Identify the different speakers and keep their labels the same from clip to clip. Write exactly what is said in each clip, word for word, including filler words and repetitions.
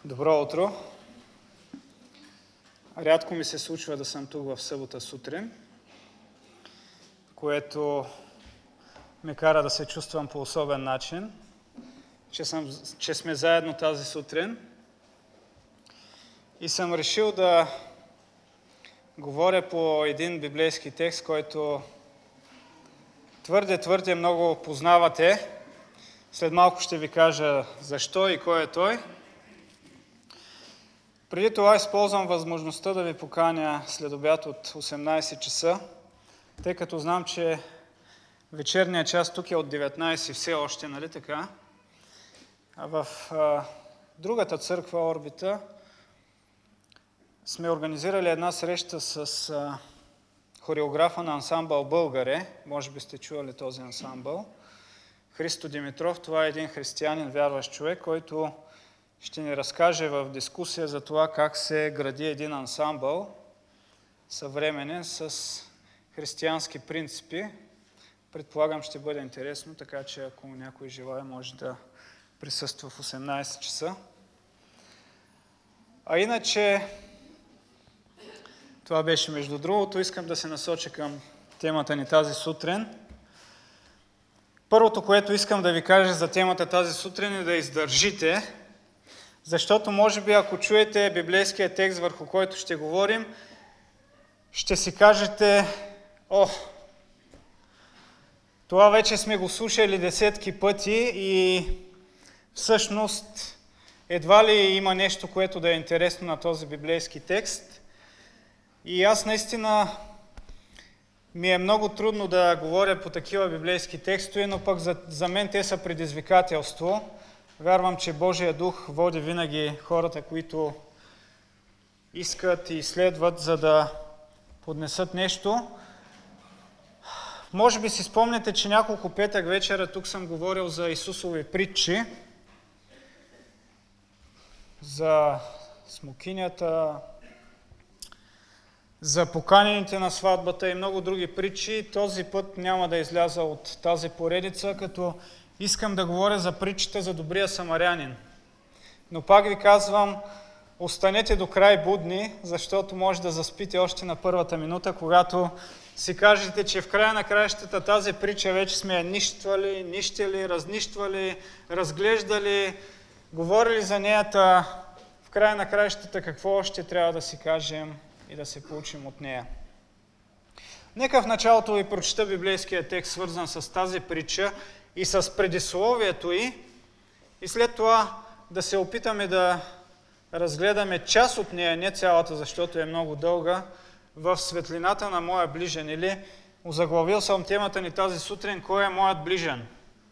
Speaker 1: Добро утро! Рядко ми се случва да съм тук в събота сутрин, което ме кара да се чувствам по особен начин, че, съм, че сме заедно тази сутрин. И съм решил да говоря по един библейски текст, който твърде, твърде много познавате. След малко ще ви кажа защо и кой е той. Преди това използвам възможността да ви поканя след обяд от осемнайсет часа, тъй като знам, че вечерният час тук е от деветнайсет все още, нали така? А в а, другата църква, Орбита, сме организирали една среща с а, хореографа на ансамбъл Българе. Може би сте чували този ансамбъл. Христо Димитров, това е един християнин, вярващ човек, който ще ни разкаже в дискусия за това как се гради един ансамбъл съвременен с християнски принципи. Предполагам, ще бъде интересно, така че ако някой желае, може да присъства в осемнайсет часа. А иначе, това беше между другото, искам да се насоча към темата ни тази сутрин. Първото, което искам да ви кажа за темата тази сутрин е да издържите, защото може би ако чуете библейския текст, върху който ще говорим, ще си кажете: о, това вече сме го слушали десетки пъти и всъщност едва ли има нещо, което да е интересно на този библейски текст. И аз наистина ми е много трудно да говоря по такива библейски текстове, но пък за, за мен те са предизвикателство. Вярвам, че Божия дух води винаги хората, които искат и изследват, за да поднесат нещо. Може би си спомняте, че няколко петък вечера тук съм говорил за Исусови притчи, за смокинята, за поканените на сватбата и много други притчи. Този път няма да изляза от тази поредица, като искам да говоря за притчата за добрия самарянин. Но пак ви казвам, останете до край будни, защото може да заспите още на първата минута, когато си кажете, че в края на краищата тази притча вече сме я нищвали, нищели, разнищвали, разглеждали, говорили за неята. В края на краищата какво още трябва да си кажем и да се получим от нея. Нека в началото ви прочета библейския текст, свързан с тази притча и с предисловието й, и след това да се опитаме да разгледаме част от нея, не цялата, защото е много дълга, в светлината на моя ближен. Или озаглавил съм темата ни тази сутрин: кой е моят ближен?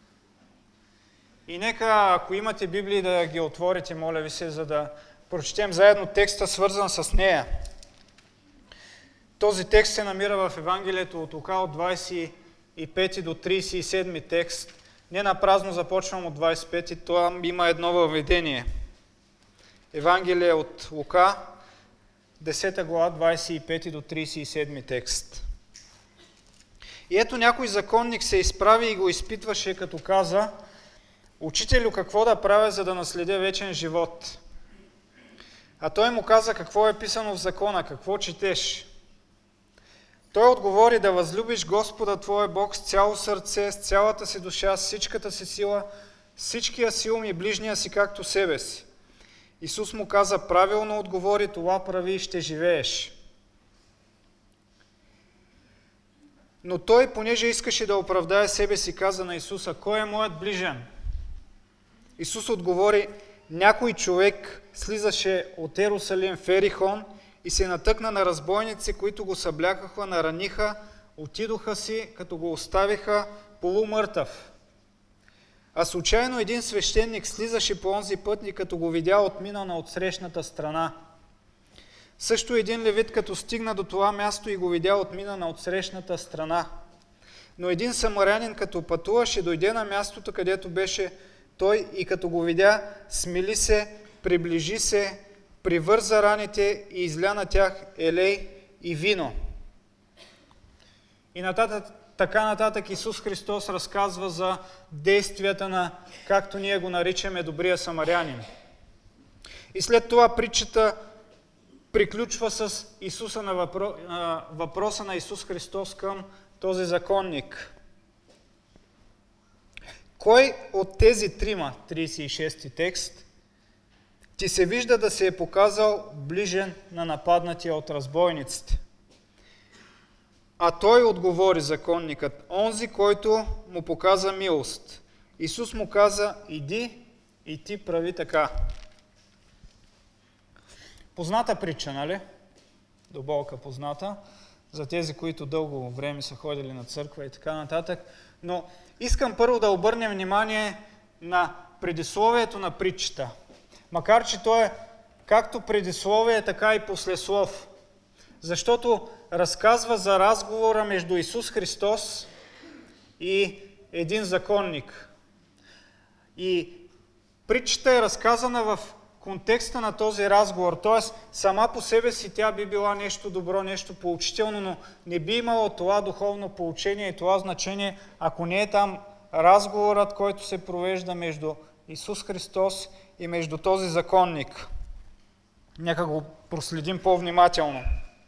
Speaker 1: И нека, ако имате Библии, да ги отворите, моля ви се, за да прочетем заедно текста, свързан с нея. Този текст се намира в Евангелието от Лука от двайсет и пети до трийсет и седми текст. Не напразно започвам от двайсет и пети, това има едно въведение. Евангелие от Лука, десета глава, двайсет и пети до трийсет и седми текст. И ето някой законник се изправи и го изпитваше, като каза: „Учителю, какво да правя, за да наследя вечен живот?“ А той му каза: „Какво е писано в закона, какво четеш?“ Той отговори: „Да възлюбиш Господа твоя Бог с цяло сърце, с цялата си душа, с всичката си сила, с всичкия си ум и ближния си както себе си.“ Исус му каза: „Правилно отговори, това прави и ще живееш.“ Но той, понеже искаше да оправдае себе си, каза на Исуса: „Кой е моят ближен?“ Исус отговори: „Някой човек слизаше от Ерусалим в Ерихон и се натъкна на разбойници, които го съблякаха, нараниха, отидоха си, като го оставиха полумъртъв. А случайно един свещеник слизаше по онзи път и като го видя, отмина на отсрещната страна. Също един левит, като стигна до това място и го видя, отмина на отсрещната страна. Но един самарянин, като пътуваше, дойде на мястото, където беше той, и като го видя, смили се, приближи се, привърза раните и изля на тях елей и вино.“ И нататък, така нататък Исус Христос разказва за действията на, както ние го наричаме, добрия самарянин. И след това притчата приключва с Исуса на въпро... въпроса на Исус Христос към този законник. Кой от тези трима, тридесет и шести текст, ти се вижда да се е показал ближен на нападнатия от разбойниците? А той отговори, законникът, онзи, който му показа милост. Исус му каза, иди и ти прави така. Позната притча, нали? До болка позната, за тези, които дълго време са ходили на църква и така нататък. Но искам първо да обърнем внимание на предисловието на притчата. Макар че то е както предисловие, така и послеслов. Защото разказва за разговора между Исус Христос и един законник. И притчата е разказана в контекста на този разговор, т.е. сама по себе си тя би била нещо добро, нещо поучително, но не би имало това духовно поучение и това значение, ако не е там разговорът, който се провежда между Исус Христос и между този законник. Нека го проследим по-внимателно.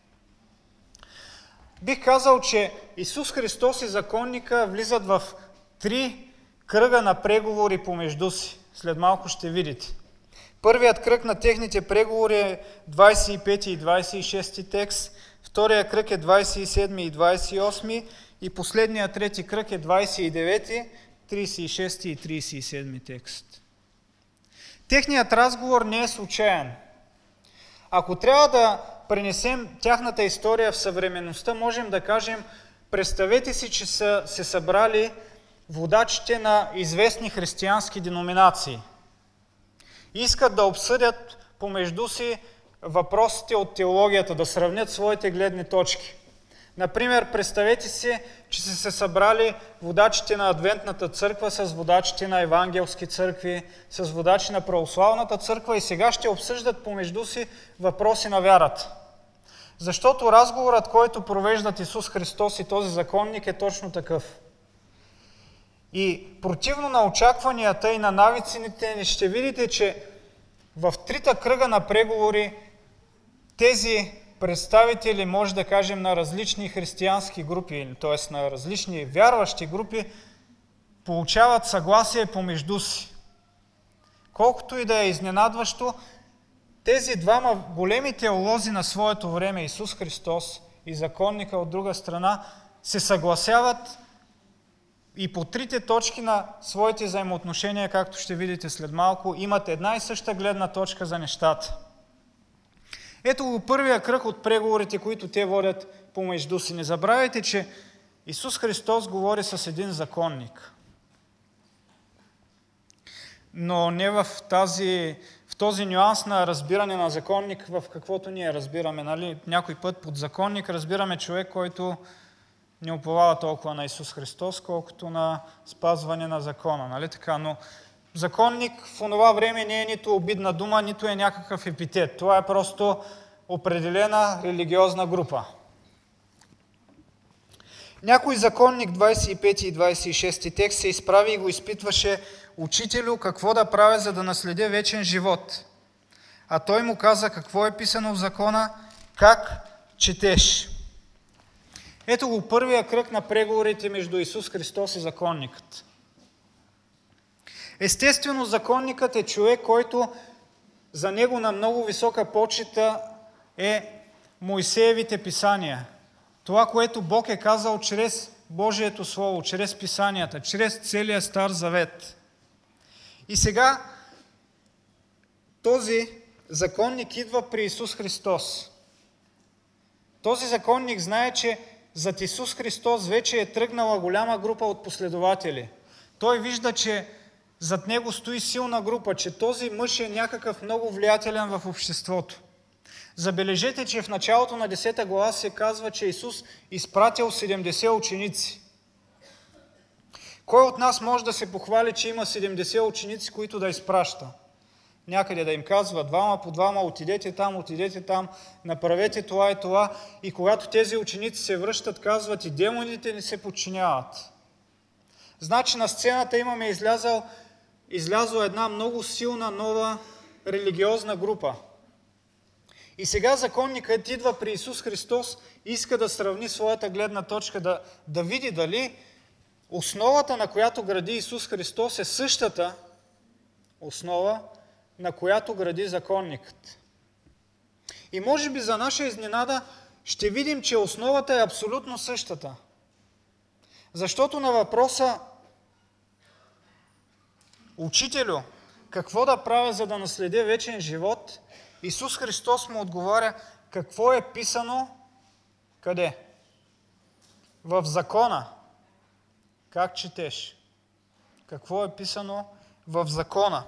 Speaker 1: Бих казал, че Исус Христос и законника влизат в три кръга на преговори помежду си. След малко ще видите. Първият кръг на техните преговори е двадесет и пети и двадесет и шести текст, вторият кръг е двадесет и седми и двадесет и осми и последният трети кръг е двадесет и девети, тридесет и шести и тридесет и седми текст. Техният разговор не е случайен. Ако трябва да пренесем тяхната история в съвременността, можем да кажем, представете си, че са се събрали водачите на известни християнски деноминации. Искат да обсъдят помежду си въпросите от теологията, да сравнят своите гледни точки. Например, представете си, че са се събрали водачите на Адвентната църква с водачите на евангелски църкви, с водачи на православната църква и сега ще обсъждат помежду си въпроси на вярата. Защото разговорът, който провеждат Исус Христос и този законник, е точно такъв. И противно на очакванията и на навиците, ще видите, че в трите кръга на преговори тези представители, може да кажем, на различни християнски групи, т.е. на различни вярващи групи, получават съгласие помежду си. Колкото и да е изненадващо, тези двама големи теолози на своето време, Исус Христос и законника от друга страна, се съгласяват и по трите точки на своите взаимоотношения, както ще видите след малко, имат една и съща гледна точка за нещата. Ето го първия кръг от преговорите, които те водят помежду си. Не забравяйте, че Исус Христос говори с един законник. Но не в, тази, в този нюанс на разбиране на законник, в каквото ние разбираме. Нали? Някой път под законник разбираме човек, който не уповава толкова на Исус Христос, колкото на спазване на закона. Нали така? Но законник в онова време не е нито обидна дума, нито е някакъв епитет. Това е просто определена религиозна група. Някой законник, двадесет и пети и двадесет и шести текст, се изправи и го изпитваше: учителю, какво да правя, за да наследя вечен живот? А той му каза: какво е писано в закона, как четеш? Ето го първия кръг на преговорите между Исус Христос и законникът. Естествено, законникът е човек, който за него на много висока почита е Моисеевите писания. Това, което Бог е казал чрез Божието Слово, чрез писанията, чрез целия Стар Завет. И сега този законник идва при Исус Христос. Този законник знае, че зад Исус Христос вече е тръгнала голяма група от последователи. Той вижда, че зад него стои силна група, че този мъж е някакъв много влиятелен в обществото. Забележете, че в началото на десета глава се казва, че Исус изпратил седемдесет ученици. Кой от нас може да се похвали, че има седемдесет ученици, които да изпраща? Някъде да им казва: двама по двама, отидете там, отидете там, направете това и това. И когато тези ученици се връщат, казват: и демоните ни се подчиняват. Значи на сцената имаме излязъл, излязла една много силна нова религиозна група. И сега законникът идва при Исус Христос и иска да сравни своята гледна точка, да, да види дали основата, на която гради Исус Христос, е същата основа, на която гради законникът. И може би за наша изненада ще видим, че основата е абсолютно същата. Защото на въпроса: Учителю, какво да правя, за да наследя вечен живот, Исус Христос му отговаря: какво е писано? Къде? В закона. Как четеш? Какво е писано в закона?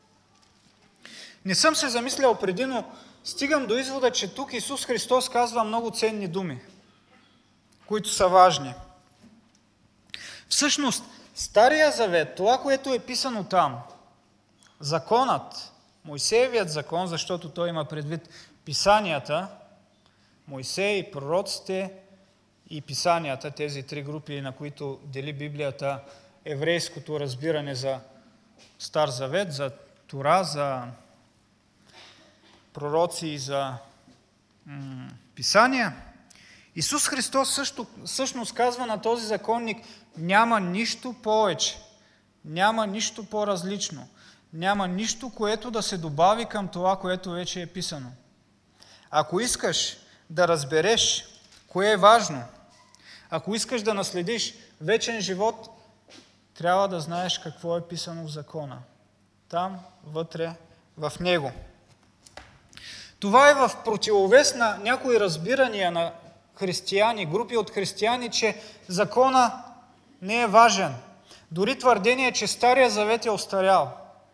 Speaker 1: Не съм се замислял преди, но стигам до извода, че тук Исус Христос казва много ценни думи, които са важни. Всъщност, Стария завет, това, което е писано там, законът, Мойсеевият закон, защото той има предвид писанията, Мойсей, пророците и писанията, тези три групи, на които дели Библията еврейското разбиране за Стар завет, за Тора, за пророци и за м- писания. Исус Христос също, всъщност казва на този законник: няма нищо повече, няма нищо по-различно, няма нищо, което да се добави към това, което вече е писано. Ако искаш да разбереш кое е важно, ако искаш да наследиш вечен живот, трябва да знаеш какво е писано в закона. Там, вътре, в него. Това е в противовес на някои разбирания на християни, групи от християни, че закона не е важен. Дори твърдение, че Стария завет е остарял.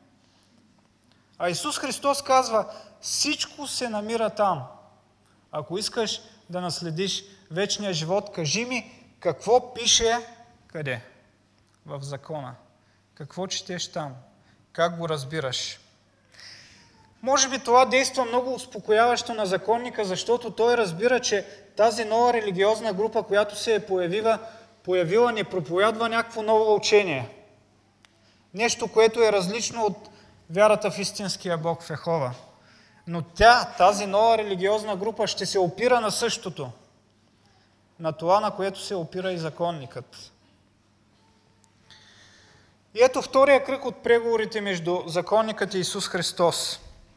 Speaker 1: А Исус Христос казва: всичко се намира там. Ако искаш да наследиш вечния живот, кажи ми какво пише къде? В закона. Какво четеш там? Как го разбираш? Може би това действа много успокояващо на законника, защото той разбира, че тази нова религиозна група, която се е появила, появила не проповядва някакво ново учение. Нещо, което е различно от вярата в истинския Бог в Йехова. Но тя, тази нова религиозна група, ще се опира на същото. На това, на което се опира и законникът. И ето втория кръг от преговорите между законникът и Исус Христос.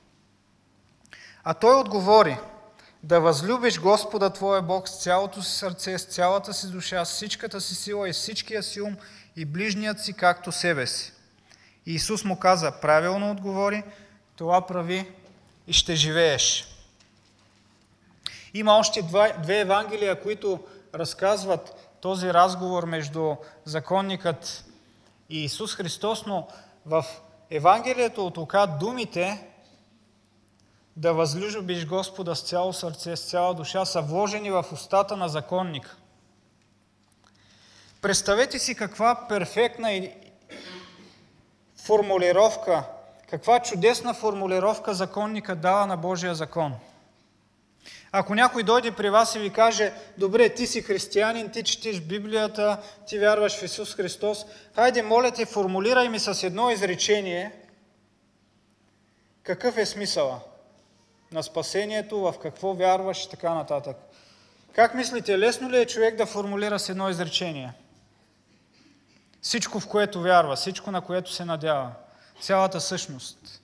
Speaker 1: А той отговори: да възлюбиш Господа твоя Бог с цялото си сърце, с цялата си душа, с всичката си сила и всичкия си ум и ближният си както себе си. И Исус му каза: правилно отговори, това прави и ще живееш. Има още два, две евангелия, които разказват този разговор между законникът и Исус Христос, но в Евангелието от Лука думите да възлюбиш Господа с цяло сърце, с цяла душа са вложени в устата на законника. Представете си каква перфектна формулировка, каква чудесна формулировка законника дава на Божия закон. Ако някой дойде при вас и ви каже: добре, ти си християнин, ти четиш Библията, ти вярваш в Исус Христос, хайде, моля те, формулирай ми с едно изречение какъв е смисъла на спасението, в какво вярваш и така нататък. Как мислите, лесно ли е човек да формулира с едно изречение всичко, в което вярва, всичко, на което се надява, цялата същност?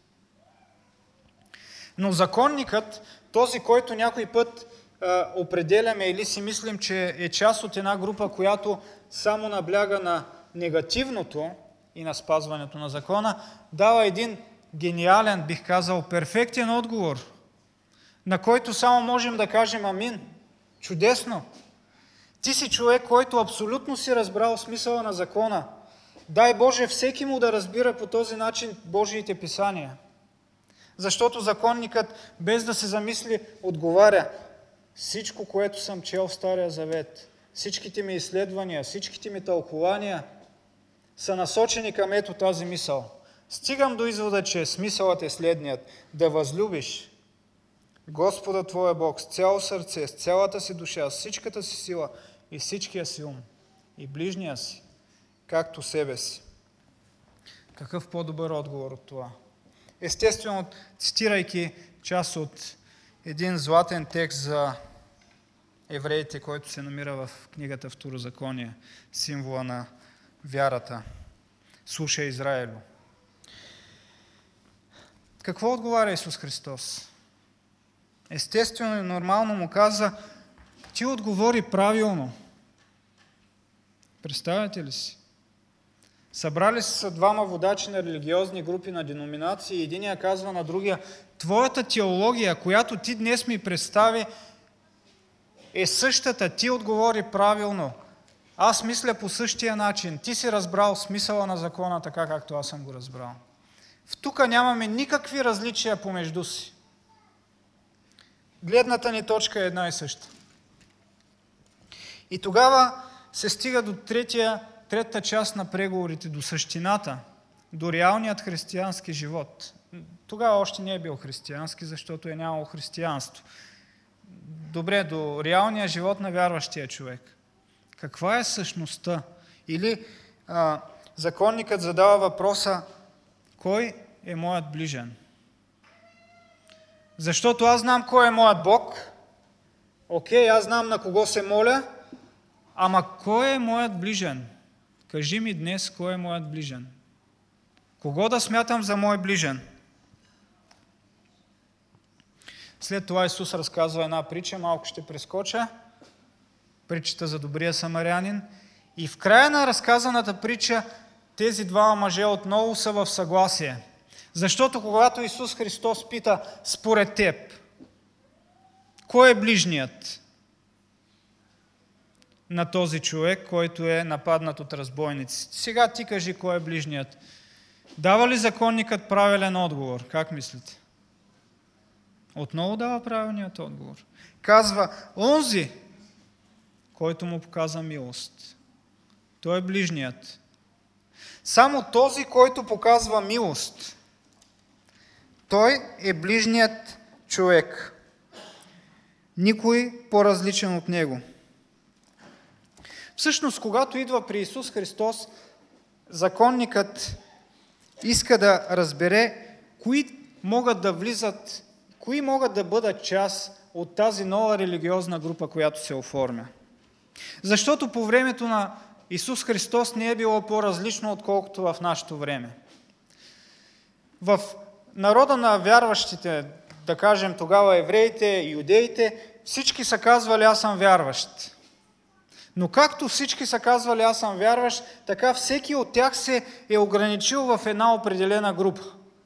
Speaker 1: Но законникът, този, който някой път а, определяме или си мислим, че е част от една група, която само набляга на негативното и на спазването на закона, дава един гениален, бих казал, перфектен отговор, на който само можем да кажем амин. Чудесно! Ти си човек, който абсолютно си разбрал смисъла на закона. Дай Боже всеки му да разбира по този начин Божиите писания. Защото законникът, без да се замисли, отговаря: всичко, което съм чел в Стария завет, всичките ми изследвания, всичките ми тълкования са насочени към ето тази мисъл. Стигам до извода, че смисълът е следният: да възлюбиш Господа твоя Бог с цяло сърце, с цялата си душа, с всичката си сила и всичкия си ум и ближния си, както себе си. Какъв по-добър отговор от това? естествено, цитирайки част от един златен текст за евреите, който се намира в книгата Второзаконие, символа на вярата. Слушай, Израилю. Какво отговаря Исус Христос? Естествено и нормално му каза, ти отговори правилно. Представяте ли си? Събрали се двама водачи на религиозни групи, на деноминации и единия казва на другия, твоята теология, която ти днес ми представи, е същата, ти отговори правилно. Аз мисля по същия начин. Ти си разбрал смисъла на закона, така както аз съм го разбрал. В тука нямаме никакви различия помежду си. Гледната ни точка е една и съща. И тогава се стига до третия, третата част на преговорите, до същината, до реалният християнски живот. Тогава още не е бил християнски, защото е нямало християнство. Добре, до реалния живот на вярващия човек. Каква е същността? Или а, законникът задава въпроса, кой е моят ближен? Защото аз знам кой е моят Бог. Окей, аз знам на кого се моля, ама кой е моят ближен? Кажи ми днес, кой е моят ближен? Кого да смятам за мой ближен? След това Исус разказва една притча, малко ще прескоча. Притчата за добрия самарянин. И в края на разказаната притча тези два мъже отново са в съгласие. Защото когато Исус Христос пита според теб, кой е ближният на този човек, който е нападнат от разбойници? Сега ти кажи кой е ближният. Дава ли законникът правилен отговор? Как мислите? Отново дава правилният отговор. Казва, онзи, който му показа милост. Той е ближният. Само този, който показва милост, той е ближният човек. Никой по-различен от него. Всъщност, когато идва при Исус Христос, законникът иска да разбере кои могат да влизат, кои могат да бъдат част от тази нова религиозна група, която се оформя. Защото по времето на Исус Христос не е било по-различно, отколкото в нашето време. В народа на вярващите, да кажем тогава евреите и юдеите, всички са казвали аз съм вярващ. Но както всички са казвали аз съм вярващ, така всеки от тях се е ограничил в една определена група.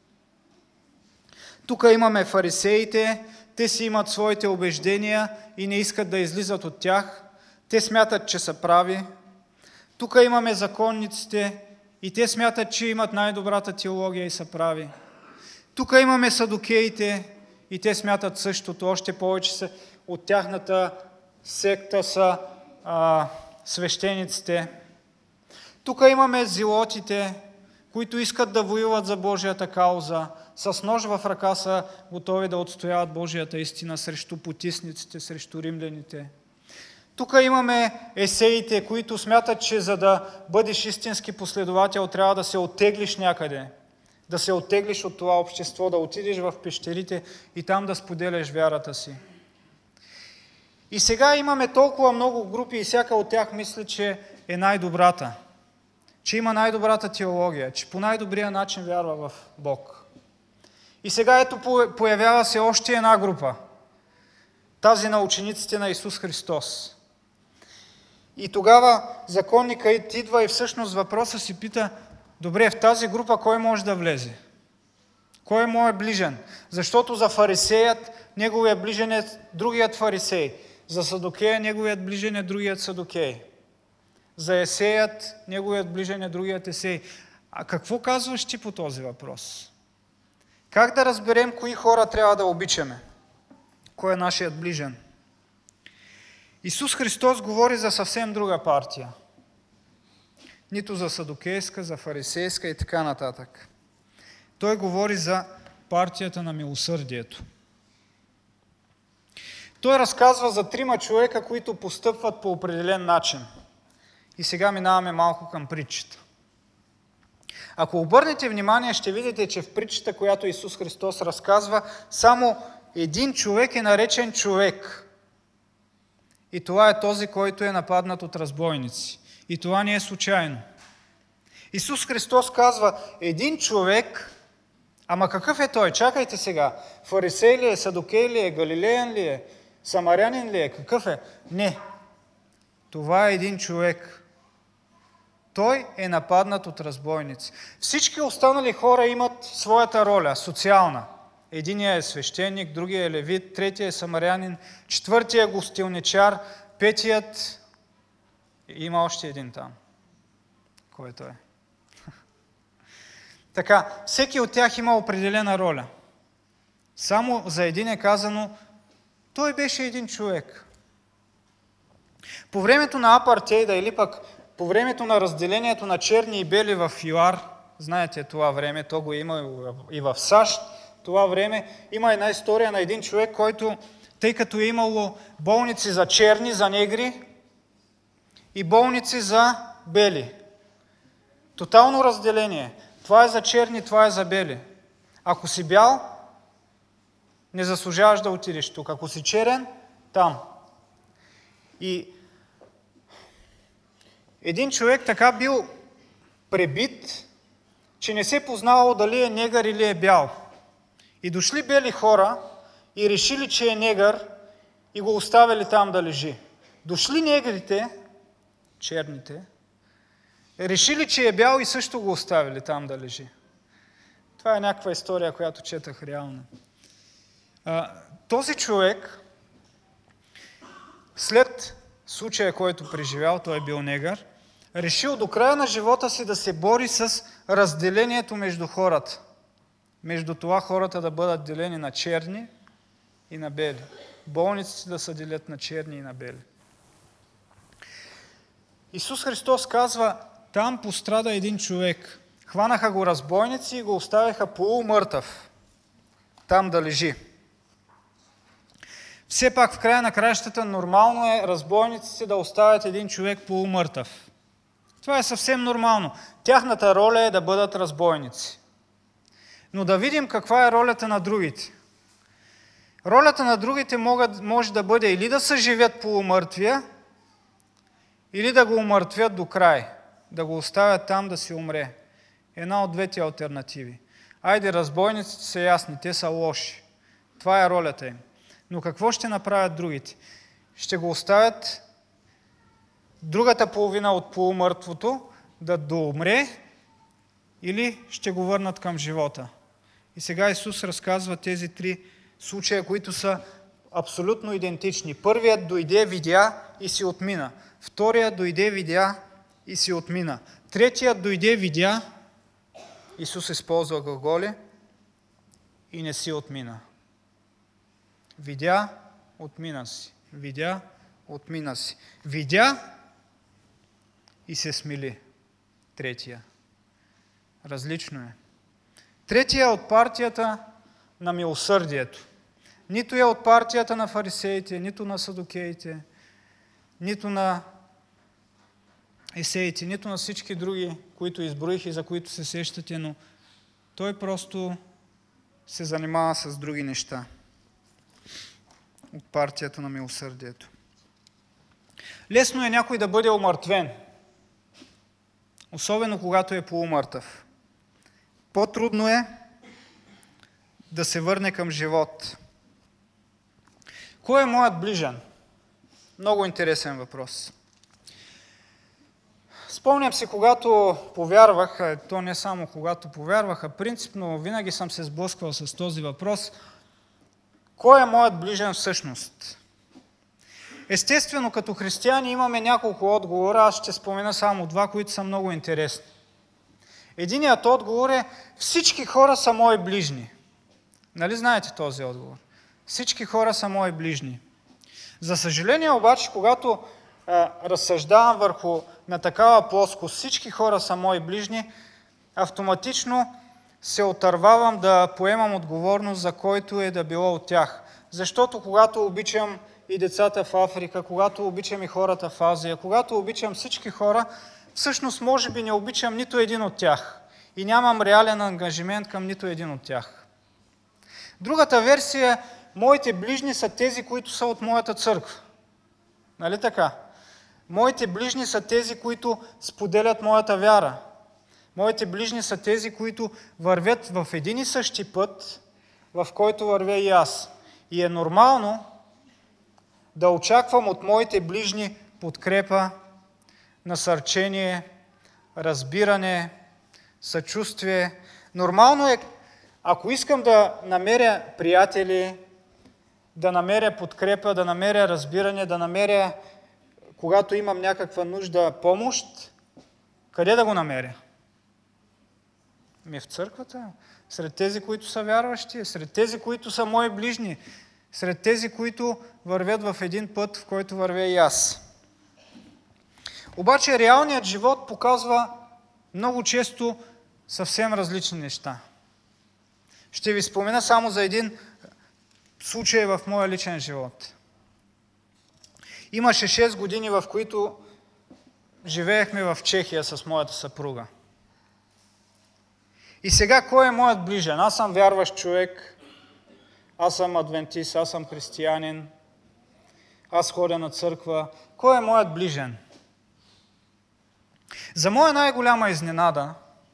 Speaker 1: Тук имаме фарисеите, те си имат своите убеждения и не искат да излизат от тях. Те смятат, че са прави. Тук имаме законниците и те смятат, че имат най-добрата теология и са прави. Тук имаме садукеите и те смятат същото, още повече са, от тяхната секта са а, свещениците. Тук имаме зелотите, които искат да воюват за Божията кауза, с нож в ръка са готови да отстояват Божията истина срещу потисниците, срещу римляните. Тук имаме есеите, които смятат, че за да бъдеш истински последовател, трябва да се оттеглиш някъде, да се оттеглиш от това общество, да отидеш в пещерите и там да споделяш вярата си. И сега имаме толкова много групи и всяка от тях мисли, че е най-добрата, че има най-добрата теология, че по най-добрия начин вярва в Бог. И сега ето появява се още една група, тази на учениците на Исус Христос. И тогава законникът идва и всъщност въпроса си пита, добре, в тази група кой може да влезе? Кой е моят ближен? Защото за фарисеят неговият ближен е другият фарисей. За садокея неговият ближен е другият садокей. За есеят неговият ближен е другият есей. А какво казваш ти по този въпрос? Как да разберем кои хора трябва да обичаме? Кой е нашият ближен? Исус Христос говори за съвсем друга партия. Нито за садокейска, за фарисейска и така нататък. Той говори за партията на милосърдието. Той разказва за трима човека, които постъпват по определен начин. И сега минаваме малко към притчата. Ако обърнете внимание, ще видите, че в притчата, която Исус Христос разказва, само един човек е наречен човек. И това е този, който е нападнат от разбойници. И това не е случайно. Исус Христос казва, един човек, ама какъв е той? Чакайте сега. Фарисей ли е, садокей ли е, галилеян ли е, самарянин ли е, какъв е? Не. Това е един човек. Той е нападнат от разбойници. Всички останали хора имат своята роля, социална. Единият е свещеник, другия е левит, третия е самарянин, четвъртия е гостилничар, петият... Има още един там. Кой е той? Така, всеки от тях има определена роля. Само за един е казано, той беше един човек. По времето на апартейда или пък по времето на разделението на черни и бели в ЮАР, знаете това време, то го има и в САЩ, това време има една история на един човек, който, тъй като е имало болници за черни, за негри и болници за бели. Тотално разделение. Това е за черни, това е за бели. Ако си бял, не заслужаваш да отидеш тук. Ако си черен, там. И един човек така бил пребит, че не се познавало дали е негър или е бял. И дошли бели хора и решили, че е негър и го оставили там да лежи. Дошли негрите, черните, решили, че е бял и също го оставили там да лежи. Това е някаква история, която четах реално. А, този човек, след случая, който преживял, той е бил негър, решил до края на живота си да се бори с разделението между хората. Между това хората да бъдат делени на черни и на бели. Болниците да се делят на черни и на бели. Исус Христос казва, там пострада един човек. Хванаха го разбойници и го оставиха полумъртъв. Там да лежи. Все пак в края на краищата нормално е разбойниците да оставят един човек полумъртъв. Това е съвсем нормално. Тяхната роля е да бъдат разбойници. Но да видим каква е ролята на другите. Ролята на другите могат, може да бъде или да съживят полумъртвия, или да го умъртвят до край, да го оставят там да си умре. Една от двете алтернативи. Айде, разбойниците са ясни, те са лоши. Това е ролята им. Но какво ще направят другите? Ще го оставят другата половина от полумъртвото да доумре или ще го върнат към живота. И сега Исус разказва тези три случая, които са абсолютно идентични. Първият дойде, видя и си отмина. Вторият дойде, видя и си отмина. Третият дойде, видя, Исус използва глаголи и не си отмина. Видя, отмина си. Видя, отмина си. Видя и се смили. Третия. Различно е. Третия е от партията на милосърдието. Нито е от партията на фарисеите, нито на садокеите, нито на есеите, нито на всички други, които изброих и за които се сещате, но той просто се занимава с други неща. От партията на милосърдието. Лесно е някой да бъде умъртвен, особено когато е полумъртъв. По-трудно е да се върне към живот. Кой е моят ближен? Много интересен въпрос. Спомням си, когато повярвах, то не само когато повярвах, а принципно винаги съм се сблъсквал с този въпрос. Кой е моят ближен всъщност? Естествено, като християни имаме няколко отговора, аз ще спомена само два, които са много интересни. Единият отговор е, всички хора са мои ближни. Нали знаете този отговор? Всички хора са мои ближни. За съжаление обаче, когато а, разсъждавам върху на такава плоскост, всички хора са мои ближни, автоматично се отървавам да поемам отговорност за който е да било от тях. Защото когато обичам и децата в Африка, когато обичам и хората в Азия, когато обичам всички хора, всъщност може би не обичам нито един от тях. и нямам реален ангажимент към нито един от тях. Другата версия е, моите ближни са тези, които са от моята църква. Нали така? Моите ближни са тези, които споделят моята вяра. Моите ближни са тези, които вървят в един и същи път, в който вървя и аз. И е нормално да очаквам от моите ближни подкрепа, насърчение, разбиране, съчувствие. Нормално е, ако искам да намеря приятели, да намеря подкрепа, да намеря разбиране, да намеря, когато имам някаква нужда, помощ, къде да го намеря? Ми в църквата, сред тези, които са вярващи, сред тези, които са мои ближни, сред тези, които вървят в един път, в който вървя и аз. Обаче реалният живот показва много често съвсем различни неща. Ще ви спомена само за един случай в моя личен живот. Имаше шест години, в които живеехме в Чехия с моята съпруга. И сега кой е моят ближен? Аз съм вярващ човек, аз съм адвентист, аз съм християнин, аз ходя на църква. Кой е моят ближен? За моя най-голяма изненада,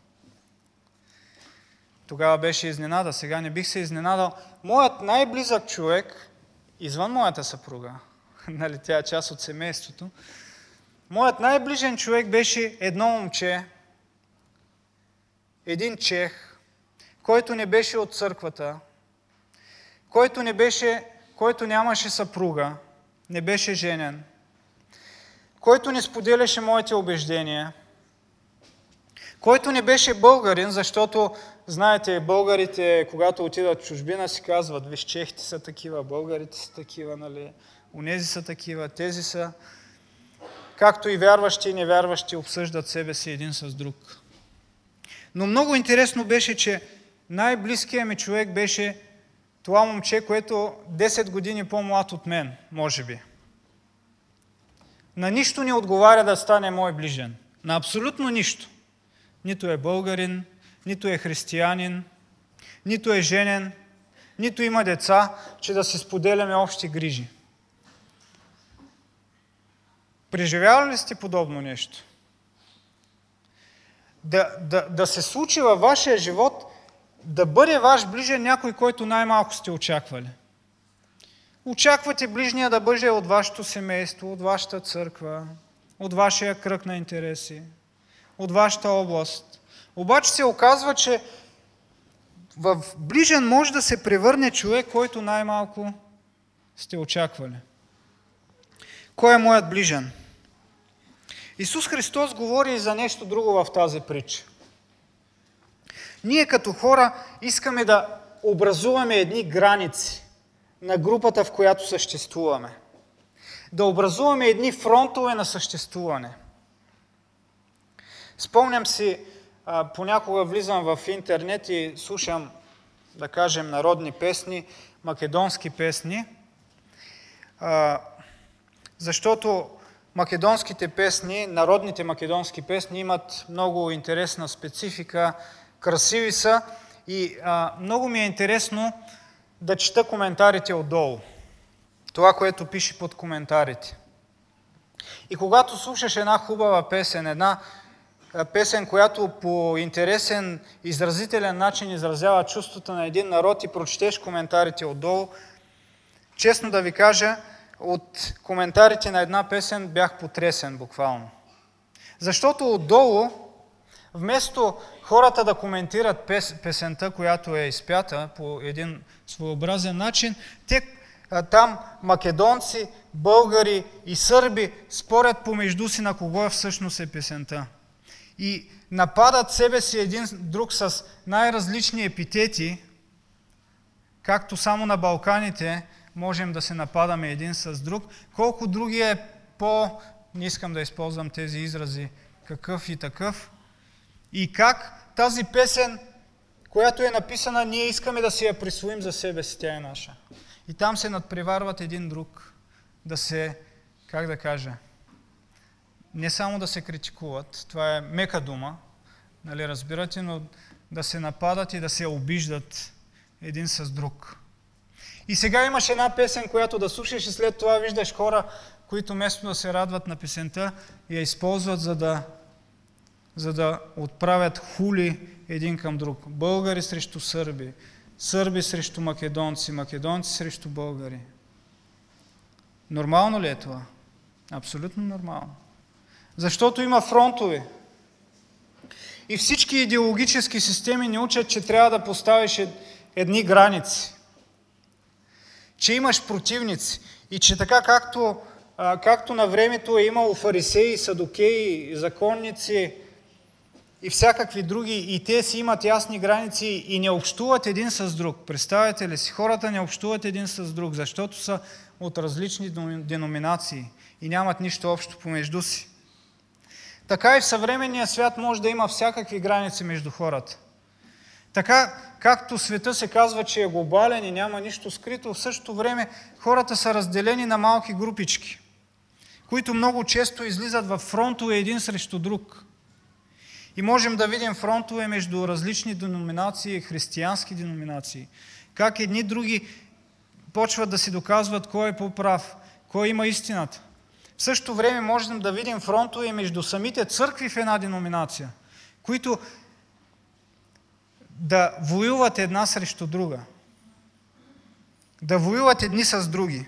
Speaker 1: тогава беше изненада, сега не бих се изненадал, моят най-близък човек, извън моята съпруга, нали, тя е част от семейството, моят най-ближен човек беше едно момче, един чех, който не беше от църквата, който, не беше, който нямаше съпруга, не беше женен, който не споделяше моите убеждения, който не беше българин, защото, знаете, българите, когато отидат в чужбина, си казват, виж, чехите са такива, българите са такива, нали, онези са такива, тези са, както и вярващи и невярващи обсъждат себе си един с друг. Но много интересно беше, че най-близкият ми човек беше това момче, което десет години по-млад от мен, може би. На нищо не отговаря да стане мой ближен. На абсолютно нищо. Нито е българин, нито е християнин, нито е женен, нито има деца, че да си споделяме общи грижи. Преживявали ли сте подобно нещо? Да, да, да се случи във вашия живот, да бъде ваш ближен някой, който най-малко сте очаквали. Очаквате ближния да бъде от вашето семейство, от вашата църква, от вашия кръг на интереси, от вашата област. Обаче се оказва, че в ближен може да се превърне човек, който най-малко сте очаквали. Кой е моят ближен? Исус Христос говори и за нещо друго в тази притча. Ние като хора искаме да образуваме едни граници на групата, в която съществуваме. Да образуваме едни фронтове на съществуване. Спомням си, понякога влизам в интернет и слушам, да кажем, народни песни, македонски песни, защото македонските песни, народните македонски песни имат много интересна специфика, красиви са и а, много ми е интересно да чета коментарите отдолу. Това, което пише под коментарите. И когато слушаш една хубава песен, една песен, която по интересен, изразителен начин изразява чувствата на един народ и прочетеш коментарите отдолу, честно да ви кажа, от коментарите на една песен бях потресен буквално. Защото отдолу, вместо хората да коментират пес, песента, която е изпята по един своеобразен начин, те там македонци, българи и сърби спорят помежду си на кого всъщност е песента. И нападат себе си един друг с най-различни епитети, както само на Балканите можем да се нападаме един с друг, колко други е по, не искам да използвам тези изрази, какъв и такъв, и как тази песен, която е написана, ние искаме да си я присвоим за себе си, тя е наша. И там се надпреварват един друг, да се, как да кажа, не само да се критикуват, това е мека дума, Нали, разбирате, но да се нападат и да се обиждат един с друг. И сега имаш една песен, която да слушаш и след това виждаш хора, които вместо да се радват на песента, я използват, за да, за да отправят хули един към друг. Българи срещу сърби, сърби срещу македонци, македонци срещу българи. Нормално ли е това? Абсолютно нормално. Защото има фронтове. И всички идеологически системи ни учат, че трябва да поставиш едни граници. Че имаш противници. И че така както, както на времето е имало фарисеи, садокеи, законници и всякакви други, и те си имат ясни граници и не общуват един с друг. Представете ли си? Хората не общуват един с друг, защото са от различни деноминации и нямат нищо общо помежду си. Така и в съвременния свят може да има всякакви граници между хората. Така, както света се казва, че е глобален и няма нищо скрито, в същото време хората са разделени на малки групички, които много често излизат във фронтове един срещу друг. И можем да видим фронтове между различни деноминации, християнски деноминации. Как едни други почват да си доказват кой е по-прав, кой има истината. В същото време можем да видим фронтове между самите църкви в една деноминация, които да воюват една срещу друга. Да воюват едни с други.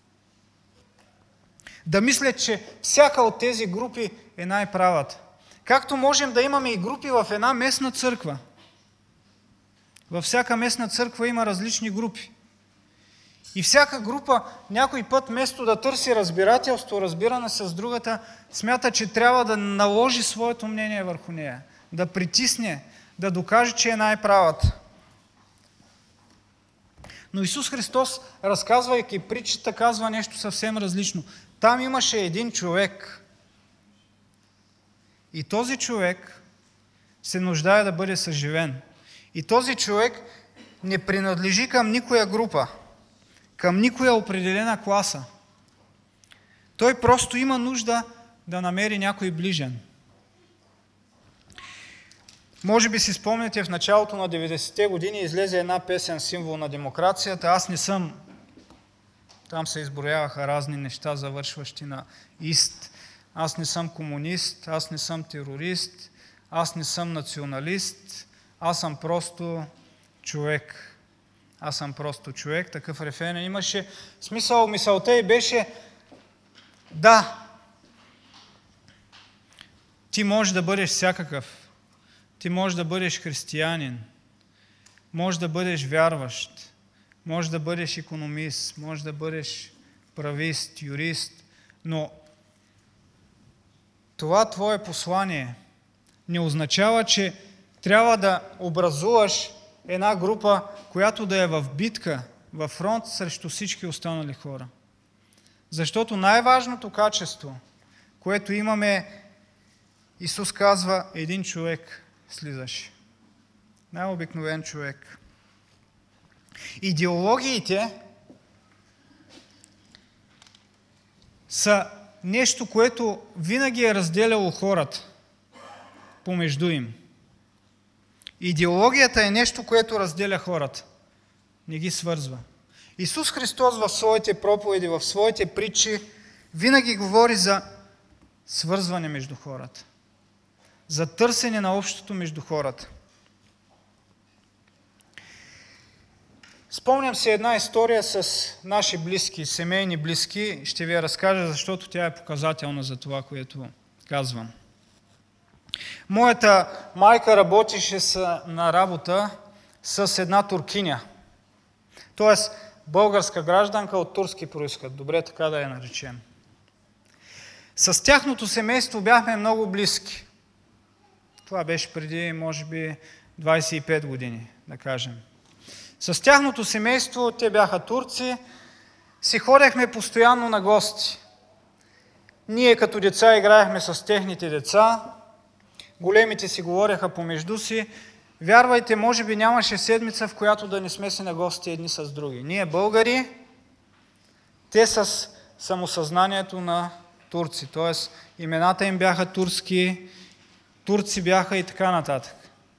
Speaker 1: Да мислят, че всяка от тези групи е най-правата. Както можем да имаме и групи в една местна църква. Във всяка местна църква има различни групи. И всяка група някой път, вместо да търси разбирателство, разбиране с другата, смята, че трябва да наложи своето мнение върху нея, да притисне, да докаже, че е най-правата. Но Исус Христос, разказвайки притчата, казва нещо съвсем различно. Там имаше един човек. И този човек се нуждае да бъде съживен. И този човек не принадлежи към никоя група, към никоя определена класа. Той просто има нужда да намери някой ближен. Може би си спомняте, в началото на деветдесетте години излезе една песен, символ на демокрацията. Аз не съм. Там се изброяваха разни неща, завършващи на ист. Аз не съм комунист, аз не съм терорист, аз не съм националист, аз съм просто човек. Аз съм просто човек. Такъв рефрен имаше. Смисъл, мисълта и беше: да, ти можеш да бъдеш всякакъв. Ти можеш да бъдеш християнин, можеш да бъдеш вярващ, можеш да бъдеш икономист, можеш да бъдеш правист, юрист, но това твое послание не означава, че трябва да образуваш една група, която да е в битка, във фронт срещу всички останали хора. Защото най-важното качество, което имаме, Исус казва, един човек слизаш. Най-обикновен човек. Идеологиите са нещо, което винаги е разделяло хората помежду им. Идеологията е нещо, което разделя хората. Не ги свързва. Исус Христос в своите проповеди, в своите притчи винаги говори за свързване между хората. За търсене на общото между хората. Спомням се една история с наши близки, семейни близки. Ще ви я разкажа, защото тя е показателна за това, което казвам. Моята майка работеше на работа с една туркиня. Тоест българска гражданка от турски произход. Добре, така да я наречем. С тяхното семейство бяхме много близки. Това беше преди, може би, двайсет и пет години, да кажем. С тяхното семейство, те бяха турци, си ходехме постоянно на гости. Ние като деца играехме с техните деца, големите си говореха помежду си. Вярвайте, може би нямаше седмица, в която да не сме си на гости едни с други. Ние българи, те с самосъзнанието на турци, т.е. имената им бяха турски, турци бяха и така нататък.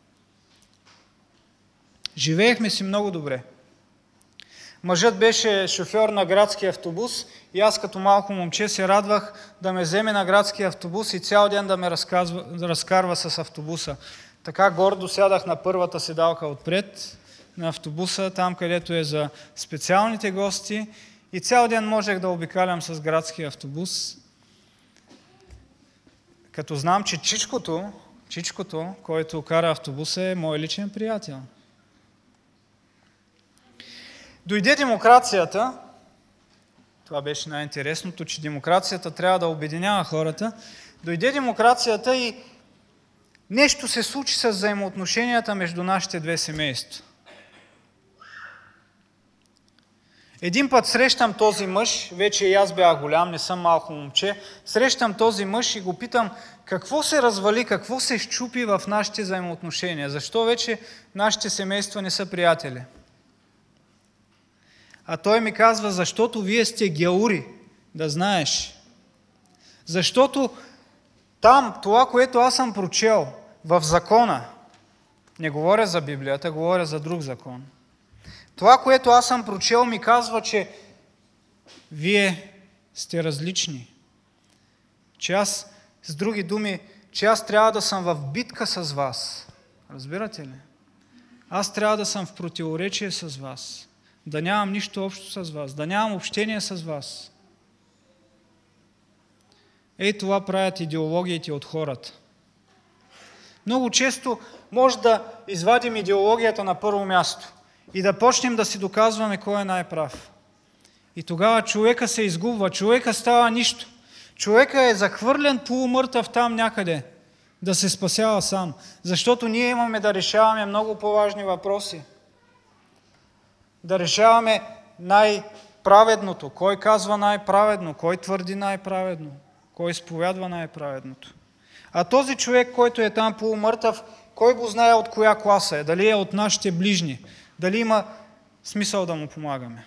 Speaker 1: Живеехме си много добре. Мъжът беше шофьор на градски автобус и аз като малко момче се радвах да ме вземе на градски автобус и цял ден да ме разказва, да разкарва с автобуса. Така гордо сядах на първата седалка отпред на автобуса, там където е за специалните гости, и цял ден можех да обикалям с градски автобус, като знам, че Чичкото, Чичкото, който кара автобуса, е мой личен приятел. Дойде демокрацията. Това беше най-интересното, че демокрацията трябва да обединява хората. Дойде демокрацията и нещо се случи с взаимоотношенията между нашите две семейства. Един път срещам този мъж, вече и аз бях голям, не съм малко момче, срещам този мъж и го питам какво се развали, какво се счупи в нашите взаимоотношения, защо вече нашите семейства не са приятели. А той ми казва, защото вие сте гяури, да знаеш. Защото там, това, което аз съм прочел в закона, не говоря за Библията, говоря за друг закон. Това, което аз съм прочел, ми казва, че вие сте различни. Че аз, с други думи, че аз трябва да съм в битка с вас. Разбирате ли? Аз трябва да съм в противоречие с вас. Да нямам нищо общо с вас, да нямам общение с вас. Ей, това правят идеологиите от хората. Много често може да извадим идеологията на първо място и да почнем да си доказваме кой е най-прав. И тогава човека се изгубва, човека става нищо. Човека е захвърлен полумъртъв там някъде, да се спасява сам. Защото ние имаме да решаваме много по-важни въпроси. Да решаваме най-праведното. Кой казва най-праведно? Кой твърди най-праведно? Кой изповядва най-праведното? А този човек, който е там полумъртъв, кой го знае от коя класа е? Дали е от нашите ближни? Дали има смисъл да му помагаме?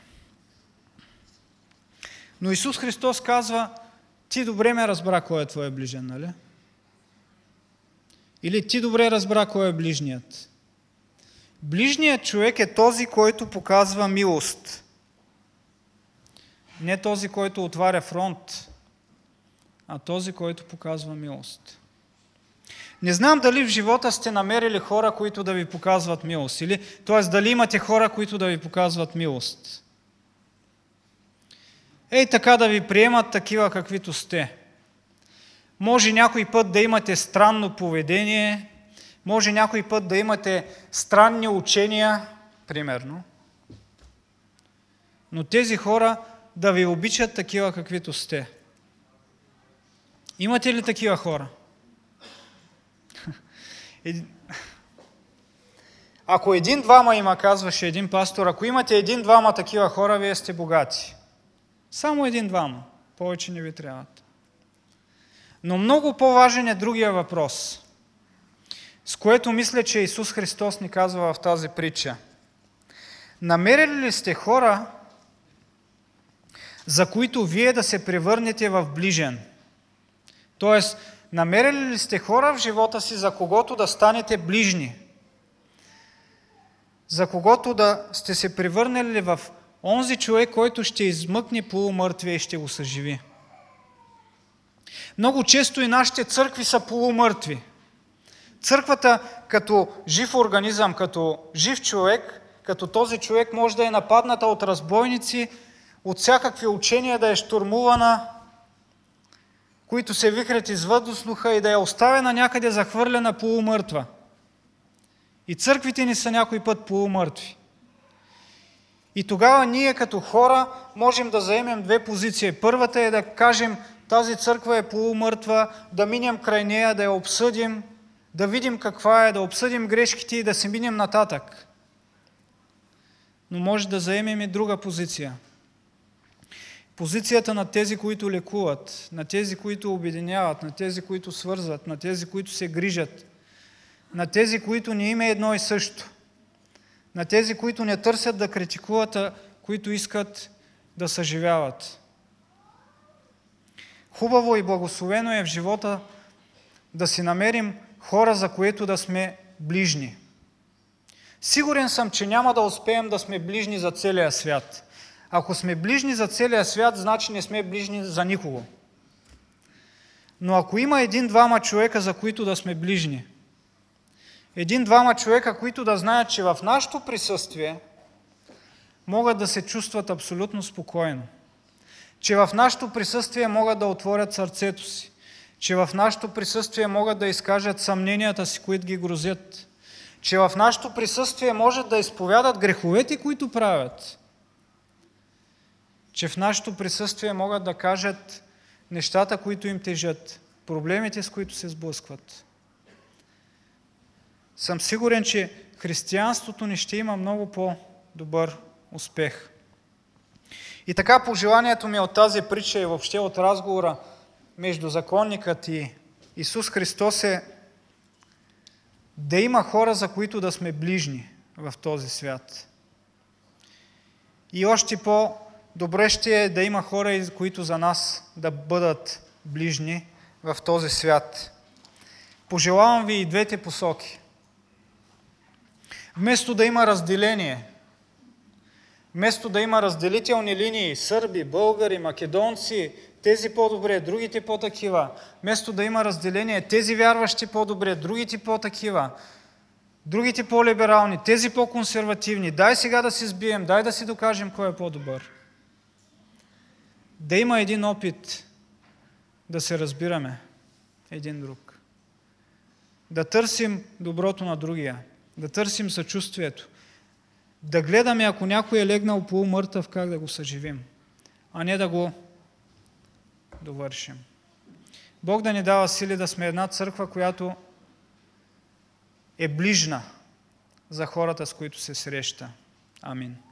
Speaker 1: Но Исус Христос казва, ти добре ме разбра кой е твой ближен, нали? Или ти добре разбра кой е ближният? Ближният човек е този, който показва милост. Не този, който отваря фронт, а този, който показва милост. Не знам дали в живота сте намерили хора, които да ви показват милост. Или, т.е. дали имате хора, които да ви показват милост. Ей така да ви приемат такива, каквито сте. Може някой път да имате странно поведение, може някой път да имате странни учения, примерно. Но тези хора да ви обичат такива, каквито сте. Имате ли такива хора? Ако един-двама има, казваше един пастор, ако имате един-двама такива хора, вие сте богати. Само един-двама. Повече не ви трябват. Но много по-важен е другия въпрос, с което мисля, че Исус Христос ни казва в тази притча. Намерили ли сте хора, за които вие да се превърнете в ближен? Тоест, намерили ли сте хора в живота си, за когото да станете ближни? За когото да сте се превърнали в онзи човек, който ще измъкне полумъртвия и ще го съживи? Много често и нашите църкви са полумъртви. Църквата като жив организъм, като жив човек, като този човек може да е нападната от разбойници, от всякакви учения да е щурмувана, които се вихрят из въздуха и да е оставена някъде захвърлена полумъртва. И църквите ни са някой път полумъртви. И тогава ние като хора можем да заемем две позиции. Първата е да кажем, тази църква е полумъртва, да минем край нея, да я обсъдим, да видим каква е, да обсъдим грешките и да се минем нататък. Но може да заемем и друга позиция. Позицията на тези, които лекуват, на тези, които обединяват, на тези, които свързват, на тези, които се грижат, на тези, които не им е едно и също, на тези, които не търсят да критикуват, а които искат да съживяват. Хубаво и благословено е в живота да си намерим хора, за които да сме ближни. Сигурен съм, че няма да успеем да сме ближни за целия свят. Ако сме ближни за целия свят, значи не сме ближни за никого. Но ако има един-двама човека, за които да сме ближни, един-двама човека, които да знаят, че в нашето присъствие могат да се чувстват абсолютно спокойно, че в нашето присъствие могат да отворят сърцето си, че в нашето присъствие могат да изкажат съмненията си, които ги грозят, че в нашето присъствие може да изповядат греховете, които правят, че в нашето присъствие могат да кажат нещата, които им тежат, проблемите, с които се сблъскват. Съм сигурен, че християнството ни ще има много по-добър успех. И така пожеланието ми от тази притча и въобще от разговора между законникът и Исус Христос е да има хора, за които да сме ближни в този свят. И още по-добре ще е да има хора, които за нас да бъдат ближни в този свят. Пожелавам ви и двете посоки. Вместо да има разделение, вместо да има разделителни линии, сърби, българи, македонци, тези по-добре, другите по-такива, вместо да има разделение, тези вярващи по-добре, другите по-такива, другите по-либерални, тези по-консервативни, дай сега да си сбием, дай да си докажем кой е по-добър. Да има един опит да се разбираме един друг. Да търсим доброто на другия, да търсим съчувствието, да гледаме, ако някой е легнал полумъртъв, как да го съживим, а не да го довършим. Бог да ни дава сили да сме една църква, която е ближна за хората, с които се среща. Амин.